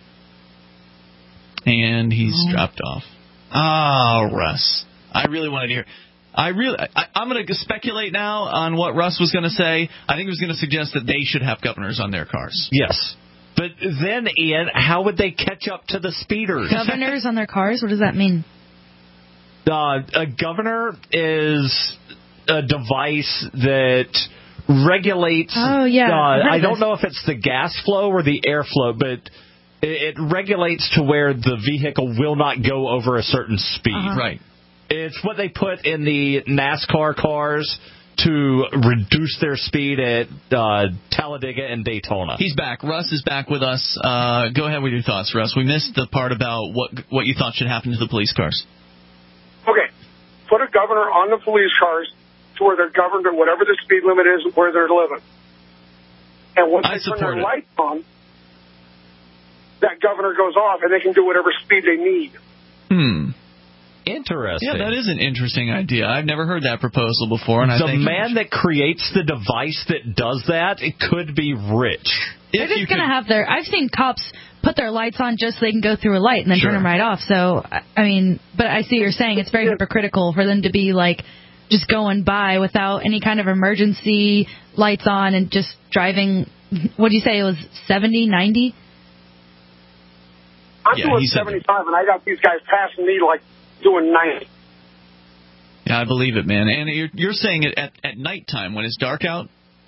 And he's dropped off. Oh, Russ. I really wanted to hear... I'm going to speculate now on what Russ was going to say. I think he was going to suggest that they should have governors on their cars. Yes. But then, Ian, how would they catch up to the speeders? Governors on their cars? What does that mean? A governor is a device that regulates... Oh, yeah. I don't know if it's the gas flow or the air flow, but it regulates to where the vehicle will not go over a certain speed. Right. It's what they put in the NASCAR cars to reduce their speed at Talladega and Daytona. He's back. Russ is back with us. Go ahead with your thoughts, Russ. We missed the part about what you thought should happen to the police cars. Okay. Put a governor on the police cars to where they're governed at whatever the speed limit is where they're living. And once they turn their lights on, that governor goes off and they can do whatever speed they need. Interesting. Yeah, that is an interesting idea. I've never heard that proposal before. And I think the man that creates the device that does that, it could be rich. They're just going to have their... I've seen cops put their lights on just so they can go through a light and then turn them right off. So, I mean, but I see what you're saying. It's very hypocritical for them to be, like, just going by without any kind of emergency lights on and just driving... What did you say? It was 70, 90? I'm doing 75, and I got these guys passing me, like, doing 90. Yeah, I believe it, man. And you're saying it at nighttime when it's dark out?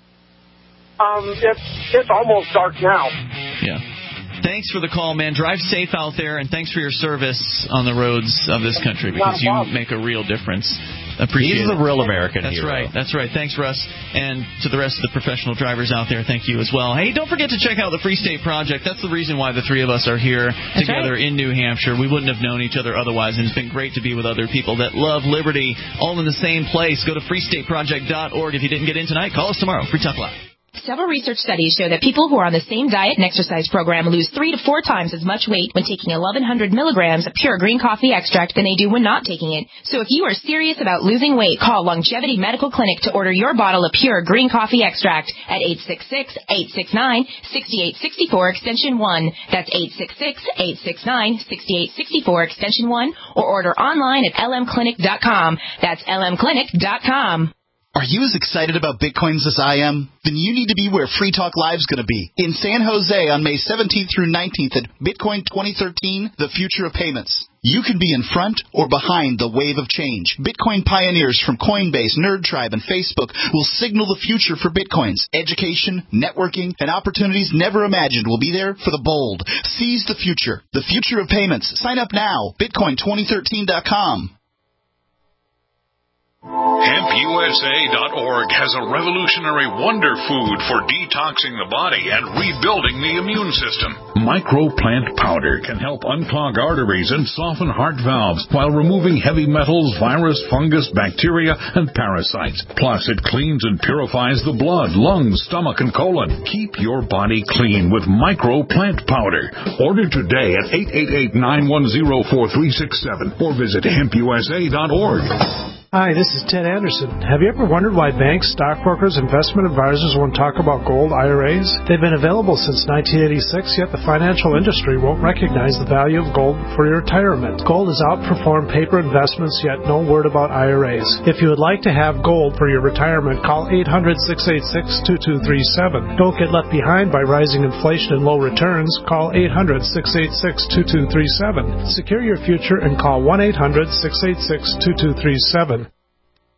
It's almost dark now. Yeah. Thanks for the call, man. Drive safe out there, and thanks for your service on the roads of this country, because you make a real difference. Appreciate He's it. the real American That's hero. right. That's right. Thanks, Russ. And to the rest of the professional drivers out there, thank you as well. Hey, don't forget to check out the Free State Project. That's the reason why the three of us are here together in New Hampshire. We wouldn't have known each other otherwise, and it's been great to be with other people that love liberty, all in the same place. Go to freestateproject.org. If you didn't get in tonight, call us tomorrow. Free Talk Live. Several research studies show that people who are on the same diet and exercise program lose 3 to 4 times as much weight when taking 1,100 milligrams of pure green coffee extract than they do when not taking it. So if you are serious about losing weight, call Longevity Medical Clinic to order your bottle of pure green coffee extract at 866-869-6864 extension 1. That's 866-869-6864 extension 1, or order online at lmclinic.com. That's lmclinic.com. Are you as excited about Bitcoins as I am? Then you need to be where Free Talk Live's going to be. In San Jose on May 17th through 19th at Bitcoin 2013, The Future of Payments. You can be in front or behind the wave of change. Bitcoin pioneers from Coinbase, NerdTribe, and Facebook will signal the future for Bitcoins. Education, networking, and opportunities never imagined will be there for the bold. Seize the future. The Future of Payments. Sign up now. Bitcoin2013.com. HempUSA.org has a revolutionary wonder food for detoxing the body and rebuilding the immune system. Microplant powder can help unclog arteries and soften heart valves while removing heavy metals, virus, fungus, bacteria, and parasites. Plus, it cleans and purifies the blood, lungs, stomach, and colon. Keep your body clean with Microplant powder. Order today at 888-910-4367 or visit HempUSA.org. Hi, this is Ted Anderson. Have you ever wondered why banks, stockbrokers, investment advisors won't talk about gold IRAs? They've been available since 1986, yet the financial industry won't recognize the value of gold for your retirement. Gold has outperformed paper investments, yet no word about IRAs. If you would like to have gold for your retirement, call 800-686-2237. Don't get left behind by rising inflation and low returns. Call 800-686-2237. Secure your future and call 1-800-686-2237.